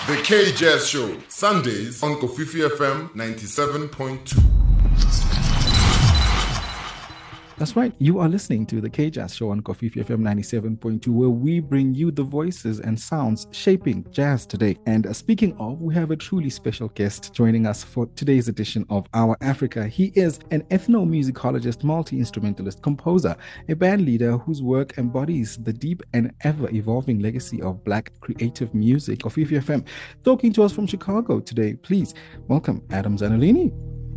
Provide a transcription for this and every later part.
The K Jazz Show, Sundays on Kofifi FM 97.2. That's right. You are listening to the K-Jazz Show on Kofifi FM 97.2, where we bring you the voices and sounds shaping jazz today. And speaking of, we have a truly special guest joining us for today's edition of Our Africa. He is an ethnomusicologist, multi-instrumentalist, composer, a band leader whose work embodies the deep and ever-evolving legacy of Black creative music. Kofifi FM. Talking to us from Chicago today, please welcome Adam Zanolini.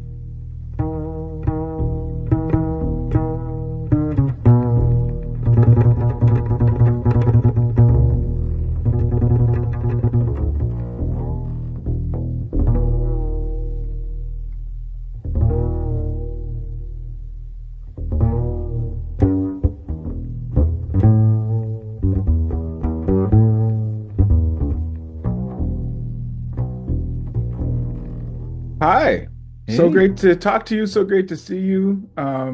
Hi. Hey. So great to talk to you. So great to see you.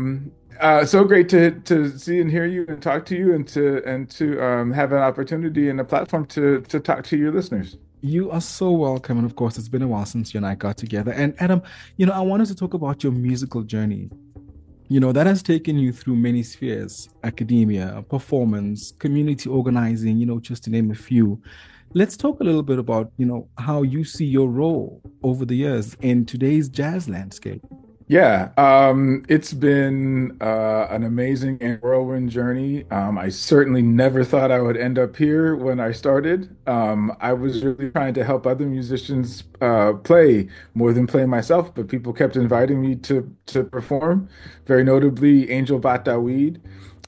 So great to see and hear you and talk to you and to have an opportunity and a platform to talk to your listeners. You are so welcome. And of course, it's been a while since you and I got together. And Adam, I wanted to talk about your musical journey. That has taken you through many spheres: academia, performance, community organizing, just to name a few. Let's talk a little bit about, how you see your role over the years in today's jazz landscape. Yeah, it's been an amazing and whirlwind journey. I certainly never thought I would end up here when I started. I was really trying to help other musicians play more than play myself, but people kept inviting me to perform, very notably Angel Bataweed.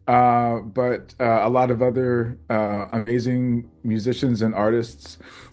But a lot of other amazing musicians and artists.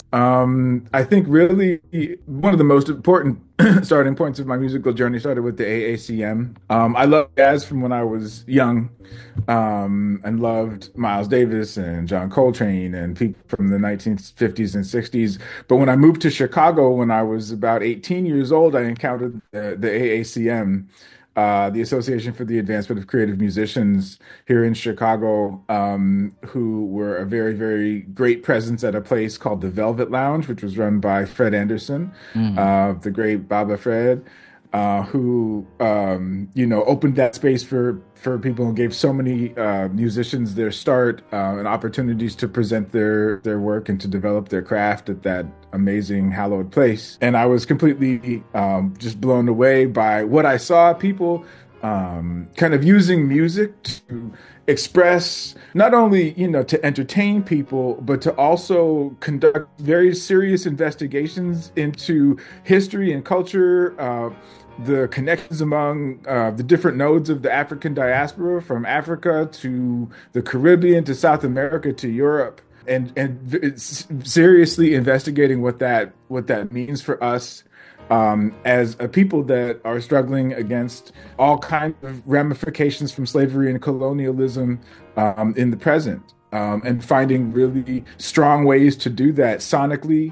I think really one of the most important starting points of my musical journey started with the AACM. I loved jazz from when I was young, and loved Miles Davis and John Coltrane and people from the 1950s and 60s. But when I moved to Chicago when I was about 18 years old, I encountered the AACM. The Association for the Advancement of Creative Musicians here in Chicago, who were a very, very great presence at a place called the Velvet Lounge, which was run by Fred Anderson, the great Baba Fred, who, opened that space for people and gave so many musicians their start and opportunities to present their work and to develop their craft at that amazing hallowed place. And I was completely just blown away by what I saw, people kind of using music to express, not only, to entertain people, but to also conduct very serious investigations into history and culture, the connections among the different nodes of the African diaspora, from Africa to the Caribbean to South America to Europe, and seriously investigating what that means for us as a people that are struggling against all kinds of ramifications from slavery and colonialism in the present, and finding really strong ways to do that sonically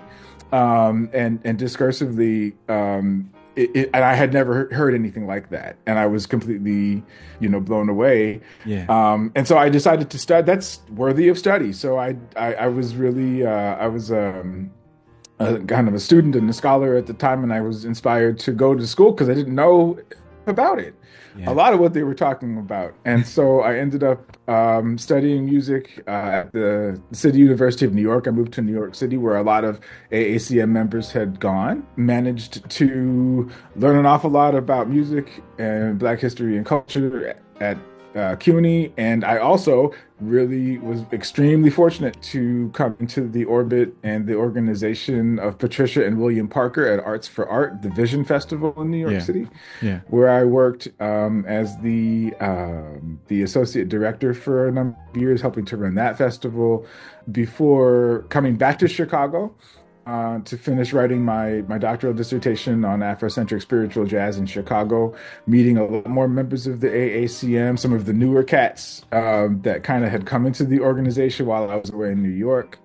and discursively. And I had never heard anything like that, and I was completely, blown away. Yeah. And so I decided to study. That's worthy of study. So I was really I was kind of a student and a scholar at the time, and I was inspired to go to school because I didn't know about it. Yeah. A lot of what they were talking about. And so I ended up studying music at the City University of New York. I moved to New York City, where a lot of AACM members had gone. Managed to learn an awful lot about music and Black history and culture at CUNY. And I also really was extremely fortunate to come into the orbit and the organization of Patricia and William Parker at Arts for Art, the Vision Festival in New York City, where I worked as the associate director for a number of years, helping to run that festival before coming back to Chicago to finish writing my doctoral dissertation on Afrocentric spiritual jazz in Chicago, meeting a lot more members of the AACM, some of the newer cats that kind of had come into the organization while I was away in New York.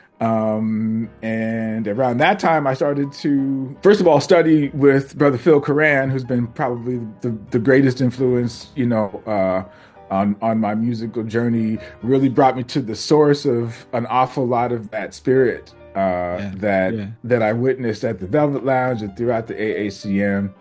And around that time, I started to, first of all, study with Brother Phil Curran, who's been probably the greatest influence, on my musical journey, really brought me to the source of an awful lot of that spirit Yeah. Yeah. that I witnessed at the Velvet Lounge and throughout the AACM.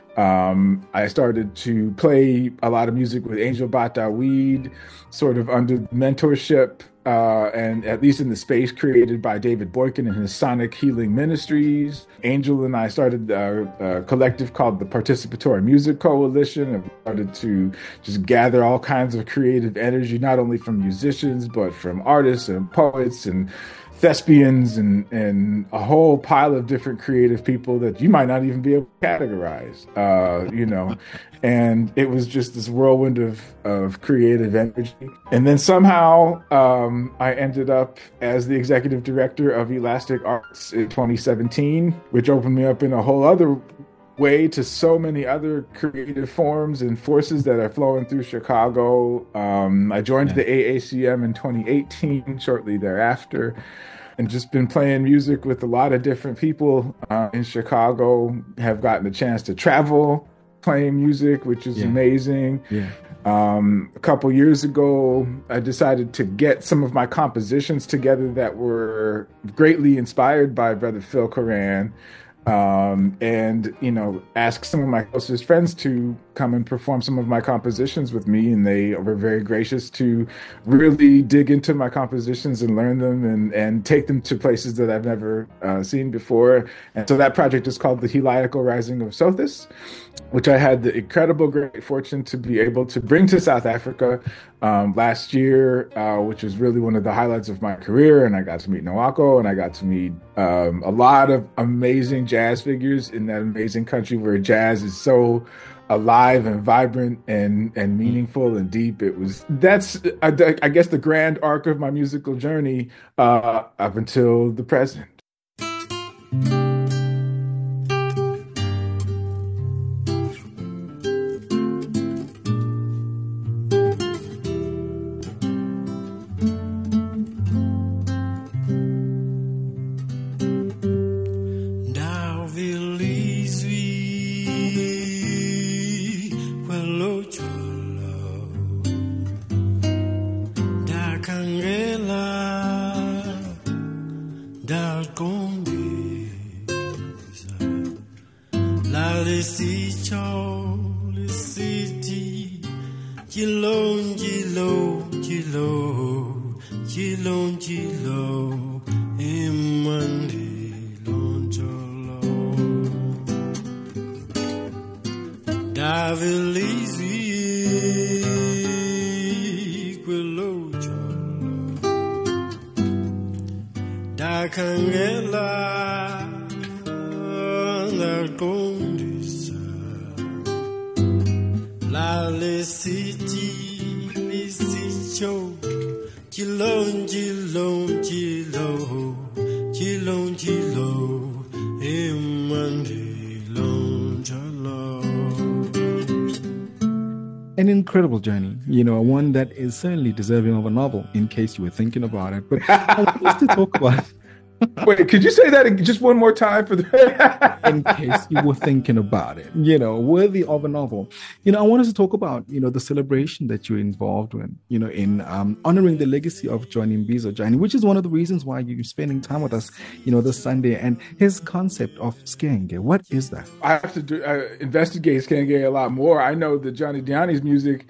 I started to play a lot of music with Angel Bataweed, sort of under mentorship, and at least in the space created by David Boykin and his Sonic Healing Ministries. Angel and I started a collective called the Participatory Music Coalition, and started to just gather all kinds of creative energy, not only from musicians, but from artists and poets and thespians and a whole pile of different creative people that you might not even be able to categorize, and it was just this whirlwind of creative energy. And then somehow I ended up as the executive director of Elastic Arts in 2017, which opened me up in a whole other way to so many other creative forms and forces that are flowing through Chicago. I joined the AACM in 2018, shortly thereafter, and just been playing music with a lot of different people in Chicago. Have gotten a chance to travel playing music, which is amazing. Yeah. A couple years ago, I decided to get some of my compositions together that were greatly inspired by Brother Phil Coran. And ask some of my closest friends to come and perform some of my compositions with me, and they were very gracious to really dig into my compositions and learn them and take them to places that I've never seen before. And so that project is called the Heliacal Rising of Sothis, which I had the incredible great fortune to be able to bring to South Africa last year, which was really one of the highlights of my career. And I got to meet Nawako, and I got to meet a lot of amazing jazz figures in that amazing country where jazz is so alive and vibrant and meaningful and deep. That's I guess the grand arc of my musical journey up until the present. An incredible journey, one that is certainly deserving of a novel, in case you were thinking about it. But I want us to talk about... Wait, could you say that just one more time for the... In case you were thinking about it, worthy of a novel. I want us to talk about, the celebration that you're involved in, in honoring the legacy of Johnny Mbizo Jani, which is one of the reasons why you're spending time with us, this Sunday, and his concept of Skenge. What is that? I have to investigate Skenge a lot more. I know that Johnny Diani's music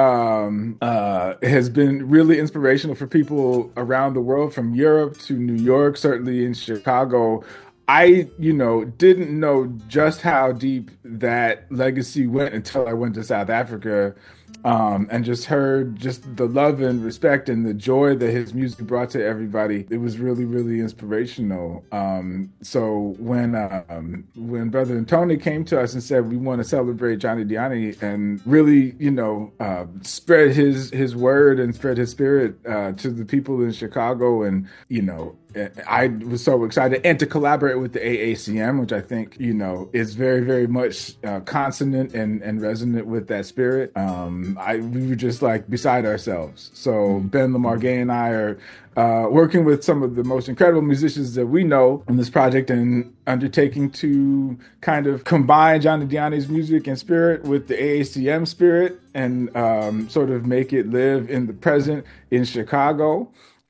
has been really inspirational for people around the world, from Europe to New York, certainly in Chicago. I, didn't know just how deep that legacy went until I went to South Africa, and just heard just the love and respect and the joy that his music brought to everybody. It was really, really inspirational. So when Brother Tony came to us and said, we want to celebrate Johnny Diani and really, spread his word and spread his spirit to the people in Chicago, and, I was so excited, and to collaborate with the AACM, which I think, is very, very much consonant and resonant with that spirit. We were just like beside ourselves. So Ben Lamar Gay and I are working with some of the most incredible musicians that we know in this project, and undertaking to kind of combine Johnny Diani's music and spirit with the AACM spirit, and sort of make it live in the present in Chicago.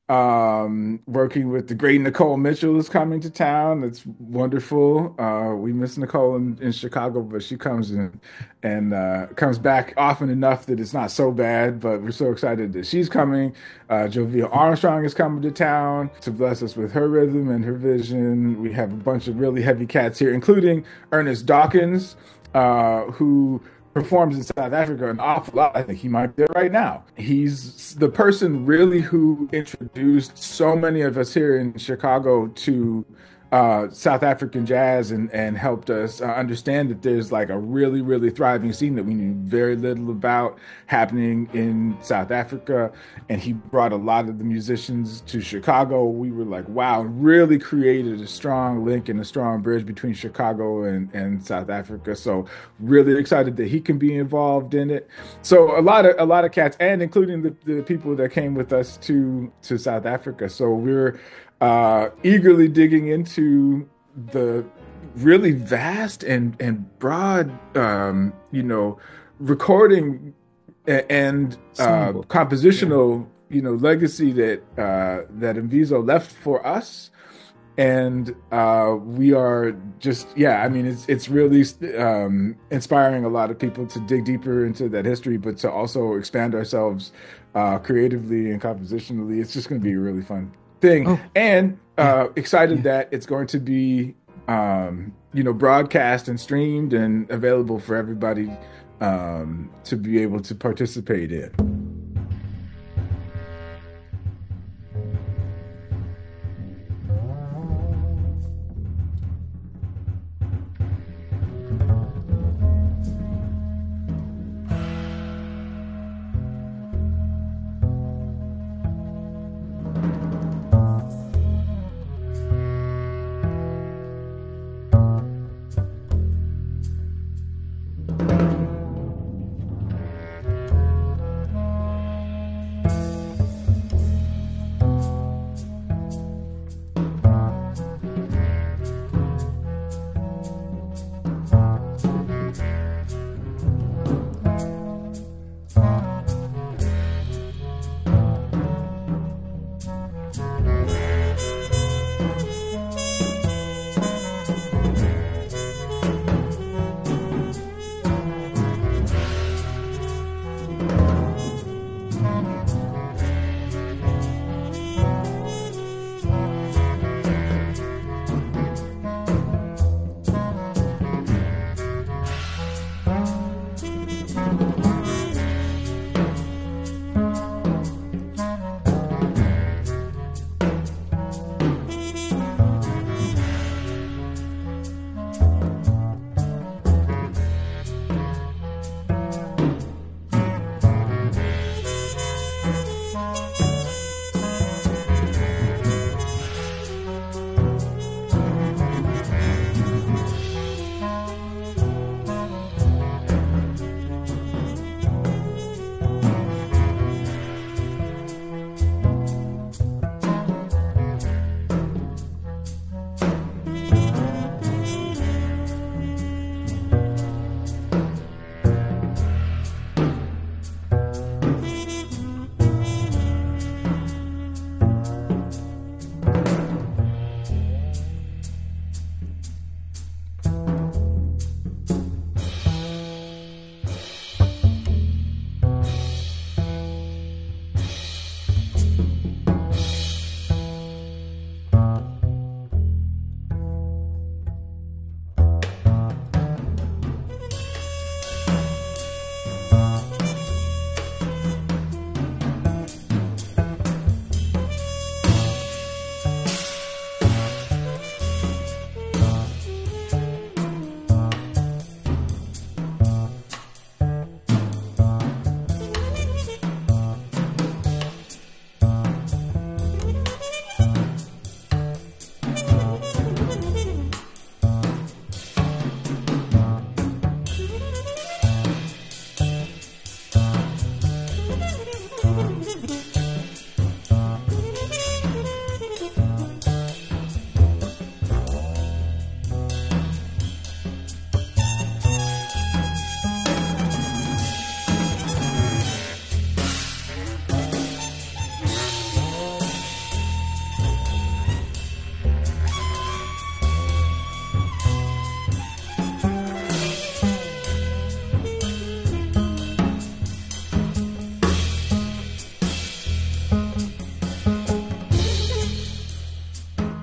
Working with the great Nicole Mitchell is coming to town. That's wonderful. We miss Nicole in Chicago, but she comes in and comes back often enough that it's not so bad. But we're so excited that she's coming. Jovia Armstrong is coming to town to bless us with her rhythm and her vision. We have a bunch of really heavy cats here, including Ernest Dawkins, who performs in South Africa an awful lot. I think he might be there right now. He's the person really who introduced so many of us here in Chicago to South African jazz and helped us understand that there's like a really, really thriving scene that we knew very little about happening in South Africa. And he brought a lot of the musicians to Chicago. We were like, wow, really created a strong link and a strong bridge between Chicago and South Africa. So really excited that he can be involved in it. So a lot of cats, and including the people that came with us to South Africa. So we're eagerly digging into the really vast and broad, recording and compositional, legacy that Mvizo left for us. And we are just, it's really inspiring a lot of people to dig deeper into that history, but to also expand ourselves creatively and compositionally. It's just going to be a really fun thing. And excited that it's going to be broadcast and streamed and available for everybody to be able to participate in.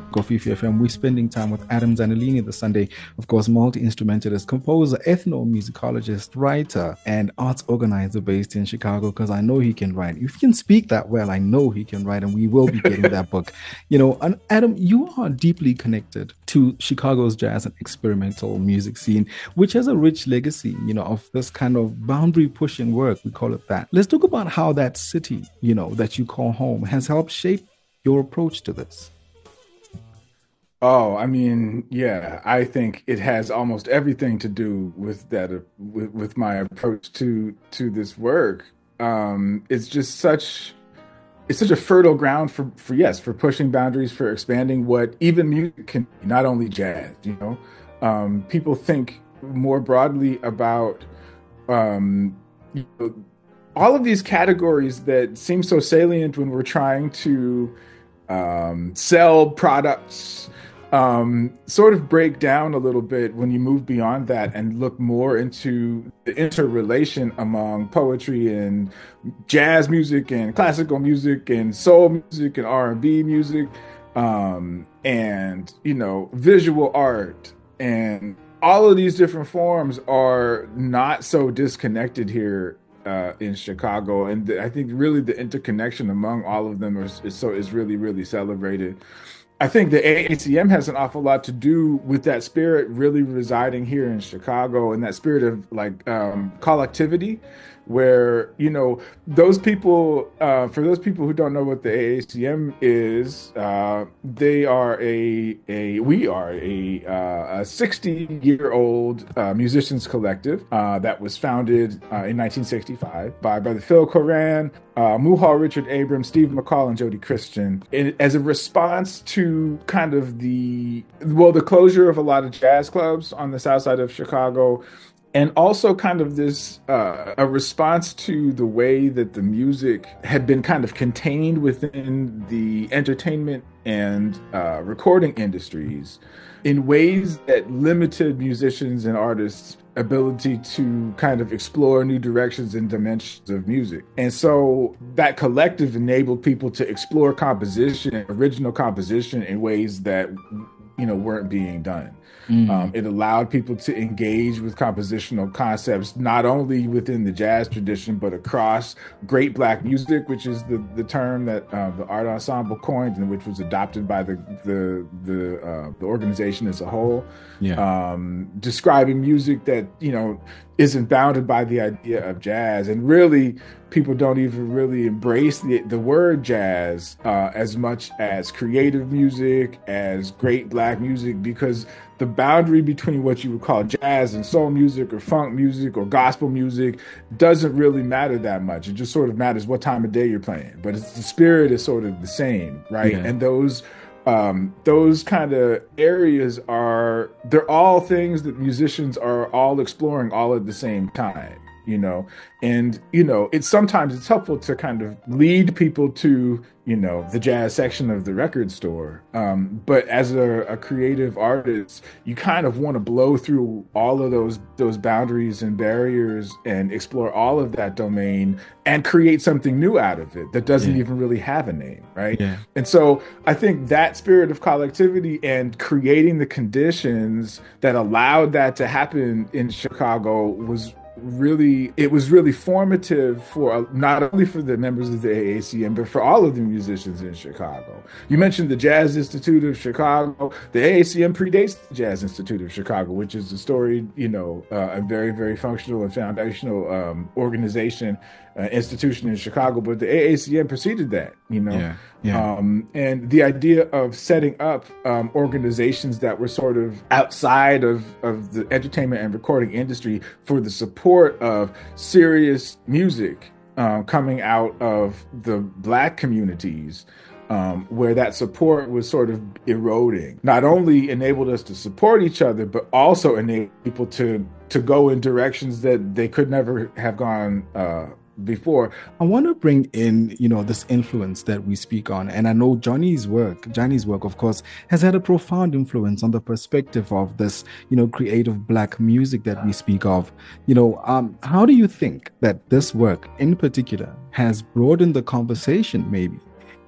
Kofifi FM. We're spending time with Adam Zanellini this Sunday. Of course, multi-instrumentalist, composer, ethnomusicologist, writer, and arts organizer based in Chicago, because I know he can write. If he can speak that well, I know he can write, and we will be getting that book. And Adam, you are deeply connected to Chicago's jazz and experimental music scene, which has a rich legacy, of this kind of boundary-pushing work, we call it that. Let's talk about how that city, that you call home, has helped shape your approach to this. Oh, I mean, yeah, I think it has almost everything to do with that, with my approach to this work. It's such a fertile ground for pushing boundaries, for expanding what even music can be, not only jazz. People think more broadly about all of these categories that seem so salient when we're trying to sell products. Sort of break down a little bit when you move beyond that and look more into the interrelation among poetry and jazz music and classical music and soul music and R&B music, and visual art, and all of these different forms are not so disconnected here in Chicago, and I think really the interconnection among all of them is really, really celebrated. I think the AACM has an awful lot to do with that spirit really residing here in Chicago, and that spirit of collectivity, where those people, for those people who don't know what the AACM is, we are a 60-year-old musicians collective that was founded in 1965 by Brother Phil Coran, Muhal Richard Abrams, Steve McCall, and Jody Christian, as a response to kind of the closure of a lot of jazz clubs on the south side of Chicago, and also kind of this a response to the way that the music had been kind of contained within the entertainment and recording industries in ways that limited musicians and artists' ability to kind of explore new directions and dimensions of music. And so that collective enabled people to explore composition, original composition, in ways that weren't being done. It allowed people to engage with compositional concepts, not only within the jazz tradition, but across great Black music, which is the term that the Art Ensemble coined, and which was adopted by the organization as a whole. Yeah. Describing music that, isn't bounded by the idea of jazz. And really, people don't even really embrace the word jazz as much as creative music, as great Black music, because the boundary between what you would call jazz and soul music or funk music or gospel music doesn't really matter that much. It just sort of matters what time of day you're playing. But the spirit is sort of the same, right? Yeah. And those kind of areas they're all things that musicians are all exploring all at the same time. And it's helpful to kind of lead people to, the jazz section of the record store. But as a creative artist, you kind of want to blow through all of those boundaries and barriers and explore all of that domain and create something new out of it that doesn't even really have a name, right? Yeah. And so I think that spirit of collectivity and creating the conditions that allowed that to happen in Chicago was really formative for not only for the members of the AACM, but for all of the musicians in Chicago. You mentioned the Jazz Institute of Chicago. The AACM predates the Jazz Institute of Chicago, which is a storied, a very, very functional and foundational organization, institution in Chicago. But the AACM preceded that, and the idea of setting up organizations that were sort of outside of the entertainment and recording industry for the support of serious music coming out of the Black communities, where that support was sort of eroding, not only enabled us to support each other, but also enabled people to go in directions that they could never have gone before. I want to bring in, this influence that we speak on. And I know Johnny's work, of course, has had a profound influence on the perspective of this, creative Black music that we speak of. How do you think that this work in particular has broadened the conversation, maybe,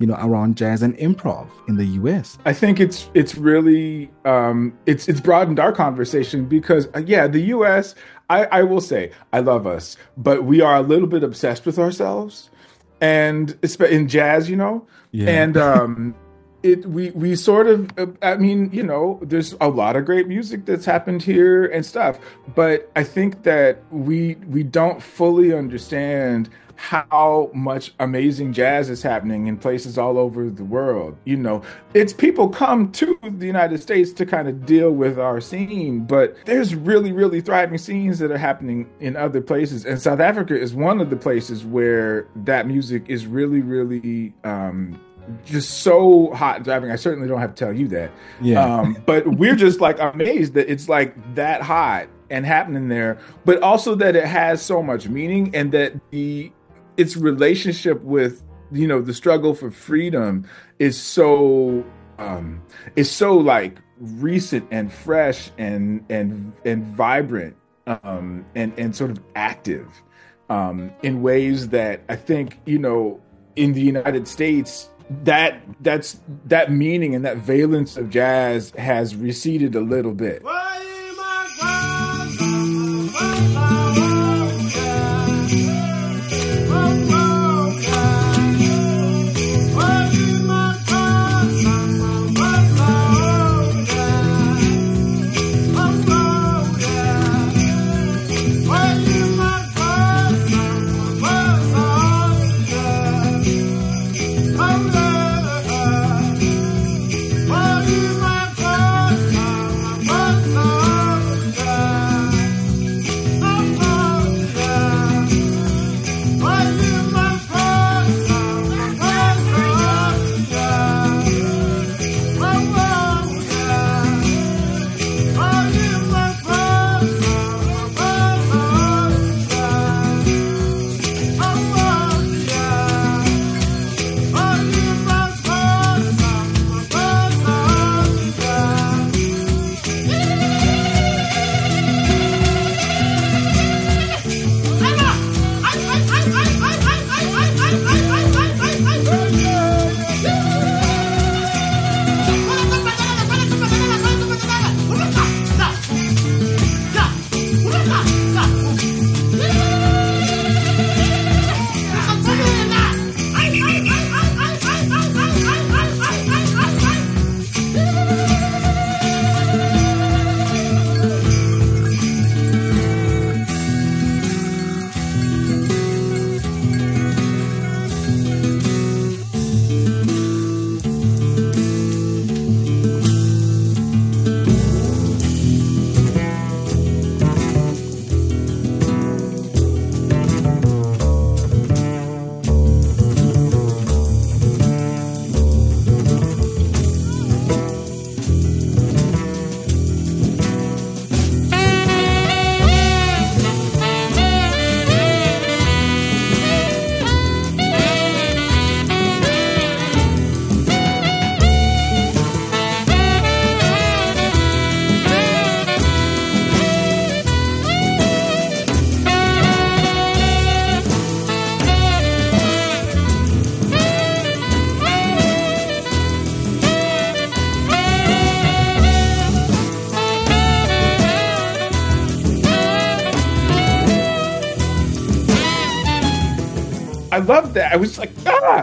around jazz and improv in the US? I think it's really it's broadened our conversation because the U.S. I will say I love us, but we are a little bit obsessed with ourselves, and in jazz, Yeah. and we sort of I mean, there's a lot of great music that's happened here and stuff, but I think that we don't fully understand how much amazing jazz is happening in places all over the world. It's people come to the United States to kind of deal with our scene, but there's really, really thriving scenes that are happening in other places. And South Africa is one of the places where that music is really, really just so hot and thriving. I certainly don't have to tell you that. Yeah. But we're just like amazed that it's like that hot and happening there, but also that it has so much meaning, and that its relationship with the struggle for freedom is so like recent and fresh and vibrant, and sort of active, in ways that I think in the United States that meaning and that valence of jazz has receded a little bit. I love that. I was like,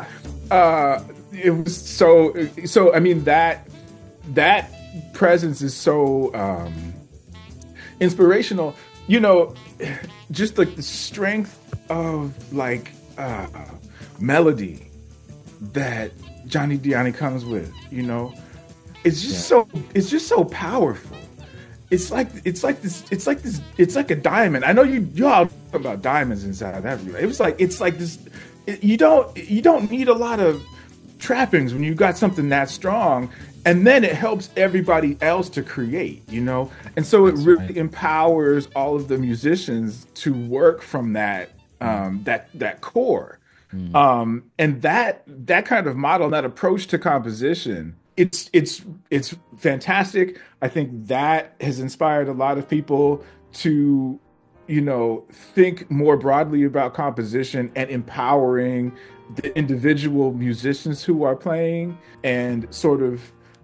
it was so. I mean, that presence is so inspirational. Just like the strength of like melody that Johnny Diani comes with. It's just so powerful. It's like a diamond. I know you all talk about diamonds in South Africa. It's like this. You don't need a lot of trappings when you got something that strong, and then it helps everybody else to create. And so it really empowers all of the musicians to work from that core, and that kind of model, that approach to composition. It's fantastic. I think that has inspired a lot of people to, think more broadly about composition and empowering the individual musicians who are playing and sort of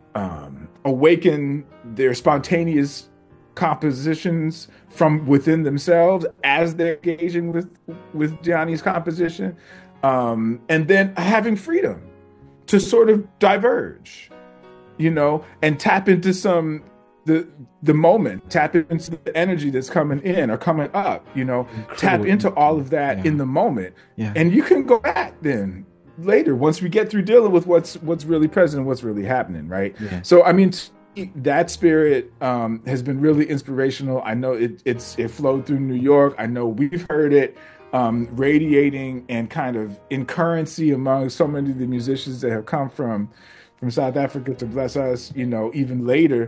awaken their spontaneous compositions from within themselves as they're engaging with Gianni's composition, and then having freedom to sort of diverge, and tap into the moment, tap into the energy that's coming in or coming up, tap into all of that in the moment. And you can go back then later once we get through dealing with what's really present and what's really happening, right? So I mean, that spirit has been really inspirational. I know it flowed through New York. I know we've heard it radiating and kind of in currency among so many of the musicians that have come from South Africa to bless us, even later.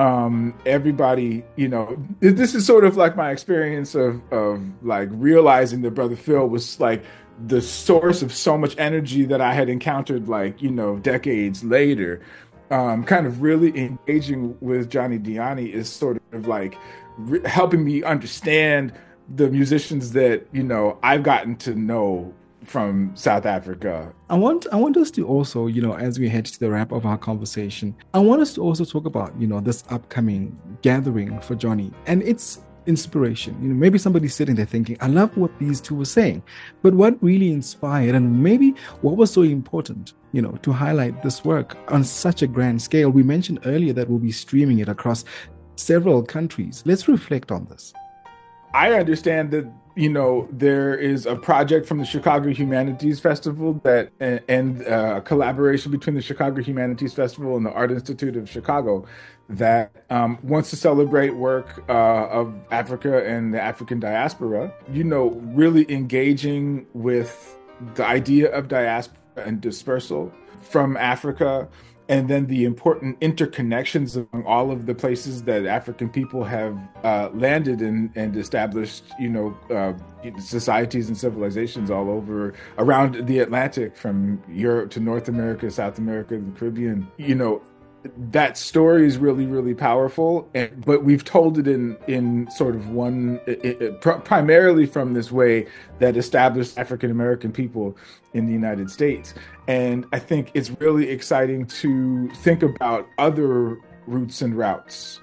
Everybody, this is sort of like my experience of like realizing that Brother Phil was like the source of so much energy that I had encountered, like, decades later. Kind of really engaging with Johnny Dyani is sort of like helping me understand the musicians that, I've gotten to know from South Africa. I want us to also, as we head to the wrap of our conversation, I want us to also talk about, this upcoming gathering for Johnny and its inspiration. Maybe somebody's sitting there thinking, I love what these two were saying, but what really inspired and maybe what was so important, to highlight this work on such a grand scale? We mentioned earlier that we'll be streaming it across several countries. Let's reflect on this. I understand that, there is a project from the Chicago Humanities Festival and a collaboration between the Chicago Humanities Festival and the Art Institute of Chicago that wants to celebrate work of Africa and the African diaspora, really engaging with the idea of diaspora and dispersal from Africa, and then the important interconnections among all of the places that African people have landed and established, societies and civilizations all over around the Atlantic, from Europe to North America, South America, the Caribbean. That story is really, really powerful, but we've told it in sort of primarily from this way that established African American people in the United States. And I think it's really exciting to think about other roots and routes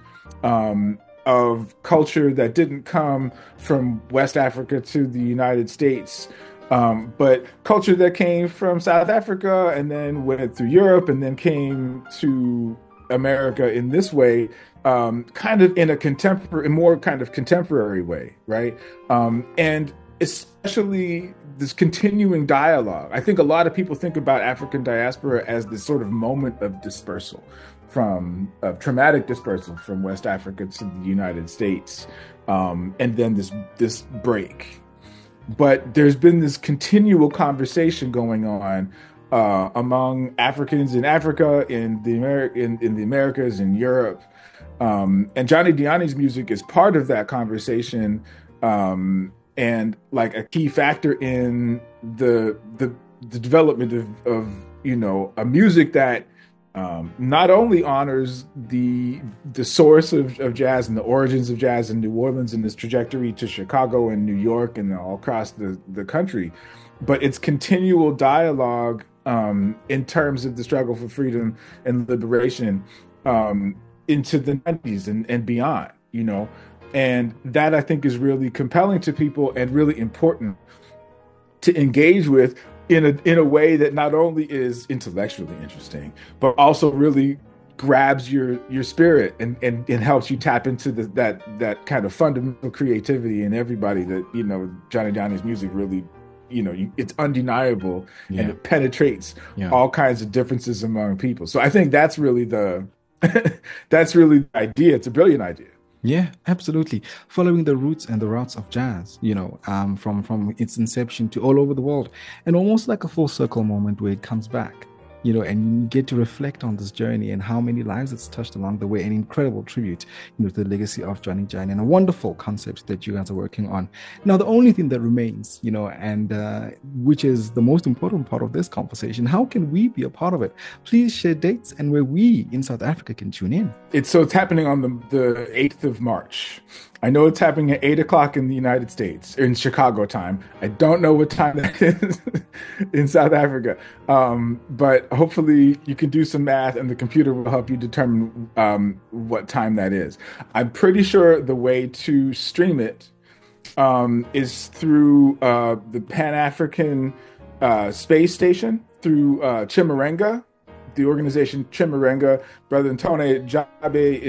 of culture that didn't come from West Africa to the United States, but culture that came from South Africa and then went through Europe and then came to America in this way, kind of in a more kind of contemporary way, right? And especially this continuing dialogue. I think a lot of people think about African diaspora as this sort of moment of dispersal, traumatic dispersal from West Africa to the United States, and then this break. But there's been this continual conversation going on among Africans in Africa, in the Americas, in Europe, and Johnny Dyani's music is part of that conversation, and like a key factor in the development of a music that not only honors the source of jazz and the origins of jazz in New Orleans and its trajectory to Chicago and New York and all across the country, but its continual dialogue in terms of the struggle for freedom and liberation into the 90s and beyond, And that, I think, is really compelling to people and really important to engage with in a way that not only is intellectually interesting, but also really grabs your spirit and helps you tap into that kind of fundamental creativity in everybody that, Johnny Dyani's music really, it's undeniable, and it penetrates all kinds of differences among people. So I think that's really that's really the idea. It's a brilliant idea. Yeah, absolutely. Following the roots and the routes of jazz, from its inception to all over the world, and almost like a full circle moment where it comes back. and you get to reflect on this journey and how many lives it's touched along the way. An incredible tribute, to the legacy of Johnny Jani, and a wonderful concept that you guys are working on. Now, the only thing that remains, and which is the most important part of this conversation, how can we be a part of it? Please share dates and where we in South Africa can tune in. It's happening on the 8th of March. I know it's happening at 8 o'clock in the United States, in Chicago time. I don't know what time that is in South Africa. But hopefully you can do some math and the computer will help you determine what time that is. I'm pretty sure the way to stream it is through the Pan-African Space Station, through Chimurenga. The organization Chimurenga. Brother Ntone Jabe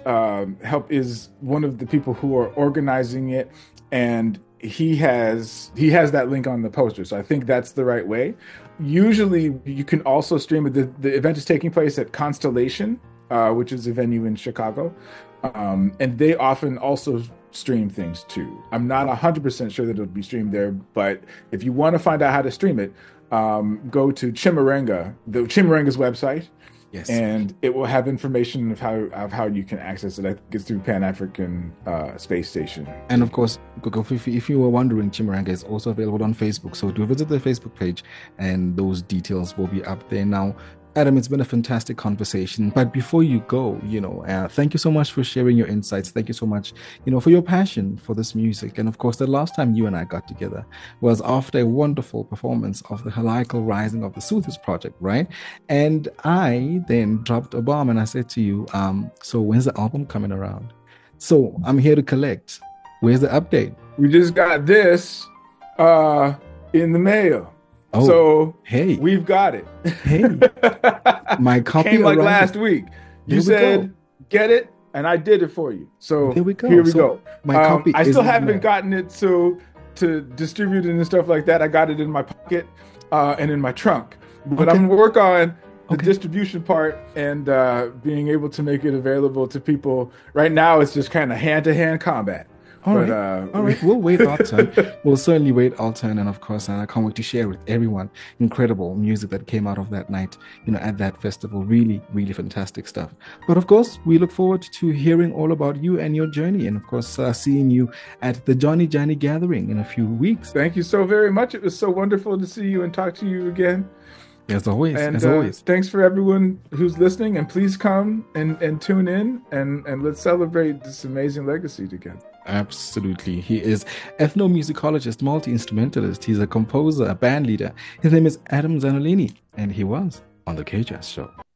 is one of the people who are organizing it, and he has that link on the poster. So I think that's the right way. Usually you can also stream it. The event is taking place at Constellation, which is a venue in Chicago, and they often also stream things too. I'm not 100% sure that it'll be streamed there, but if you want to find out how to stream it, go to Chimurenga's website. Yes. And it will have information of how you can access it. I think it's through Pan-African Space Station. And of course, if you were wondering, Chimurenga is also available on Facebook. So do visit the Facebook page and those details will be up there. Now, Adam, it's been a fantastic conversation. But before you go, thank you so much for sharing your insights. Thank you so much, for your passion for this music. And of course, the last time you and I got together was after a wonderful performance of the Helical Rising of the Soothers Project, right? And I then dropped a bomb and I said to you, so when's the album coming around? So I'm here to collect. Where's the update? We just got this in the mail. Oh, so hey, we've got it. Hey, my copy came like arrived last week. You said get it, and I did it for you. So there we go. Here we go. My copy. I still haven't gotten it to distribute it and stuff like that. I got it in my pocket and in my trunk, but I'm gonna work on the distribution part and being able to make it available to people. Right now, it's just kind of hand-to-hand combat. All right. We'll wait our turn. We'll certainly wait our turn. And of course, I can't wait to share with everyone incredible music that came out of that night, at that festival. Really, really fantastic stuff. But of course, we look forward to hearing all about you and your journey. And of course, seeing you at the Johnny Jani gathering in a few weeks. Thank you so very much. It was so wonderful to see you and talk to you again. As always, thanks for everyone who's listening. And please come and tune in and let's celebrate this amazing legacy together. Absolutely. He is ethnomusicologist, multi-instrumentalist. He's a composer, a band leader. His name is Adam Zanolini, and he was on the K-Jazz Show.